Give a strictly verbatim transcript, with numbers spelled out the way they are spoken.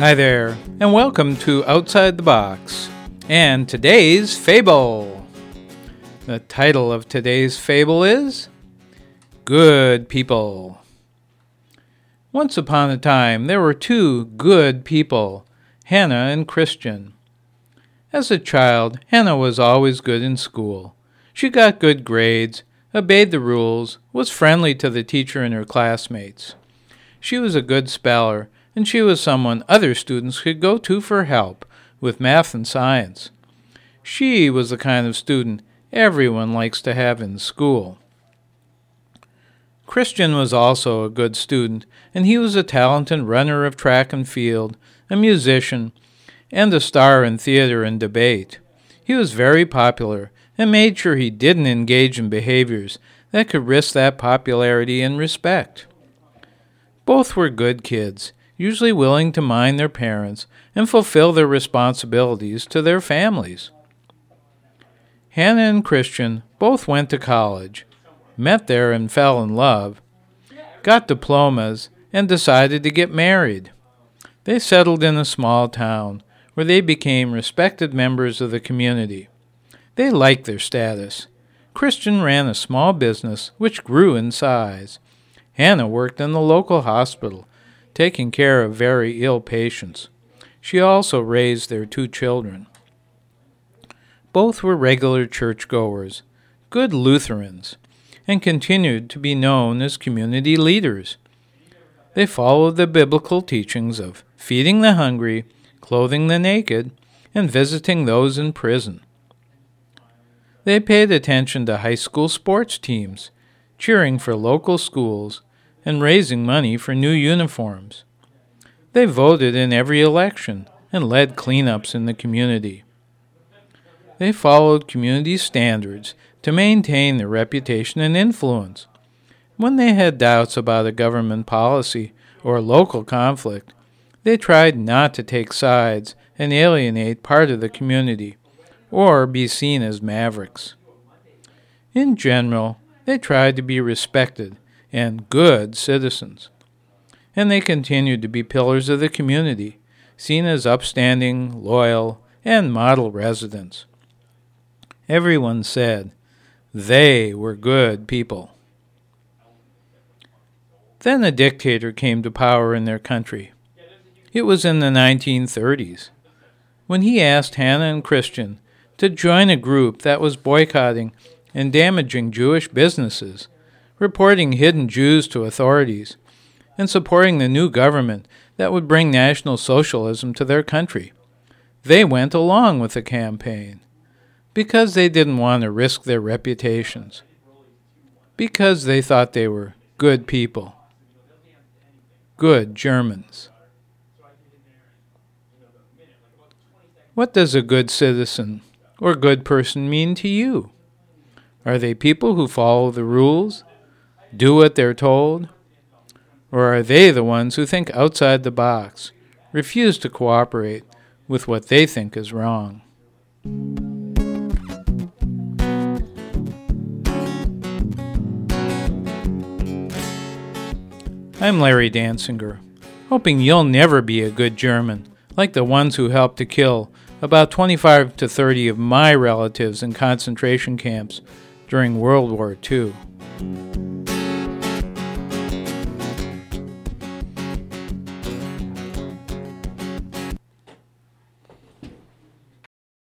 Hi there, and welcome to Outside the Box, and today's fable. The title of today's fable is Good People. Once upon a time, there were two good people, Hannah and Christian. As a child, Hannah was always good in school. She got good grades, obeyed the rules, was friendly to the teacher and her classmates. She was a good speller, and she was someone other students could go to for help with math and science. She was the kind of student everyone likes to have in school. Christian was also a good student, and he was a talented runner of track and field, a musician, and a star in theater and debate. He was very popular and made sure he didn't engage in behaviors that could risk that popularity and respect. Both were good kids, usually willing to mind their parents and fulfill their responsibilities to their families. Hannah and Christian both went to college, met there and fell in love, got diplomas, and decided to get married. They settled in a small town, where they became respected members of the community. They liked their status. Christian ran a small business which grew in size. Hannah worked in the local hospital, taking care of very ill patients. She also raised their two children. Both were regular churchgoers, good Lutherans, and continued to be known as community leaders. They followed the biblical teachings of feeding the hungry, clothing the naked, and visiting those in prison. They paid attention to high school sports teams, cheering for local schools, and raising money for new uniforms. They voted in every election and led cleanups in the community. They followed community standards to maintain their reputation and influence. When they had doubts about a government policy or local conflict, they tried not to take sides and alienate part of the community or be seen as mavericks. In general, they tried to be respected and good citizens, and they continued to be pillars of the community, seen as upstanding, loyal, and model residents. Everyone said they were good people. Then a dictator came to power in their country. It was in the nineteen thirties, when he asked Hannah and Christian to join a group that was boycotting and damaging Jewish businesses, reporting hidden Jews to authorities, and supporting the new government that would bring National Socialism to their country. They went along with the campaign because they didn't want to risk their reputations, because they thought they were good people, good Germans. What does a good citizen or good person mean to you? Are they people who follow the rules, do what they're told? Or are they the ones who think outside the box, refuse to cooperate with what they think is wrong? I'm Larry Dansinger, hoping you'll never be a good German, like the ones who helped to kill about twenty-five to thirty of my relatives in concentration camps during World War Two.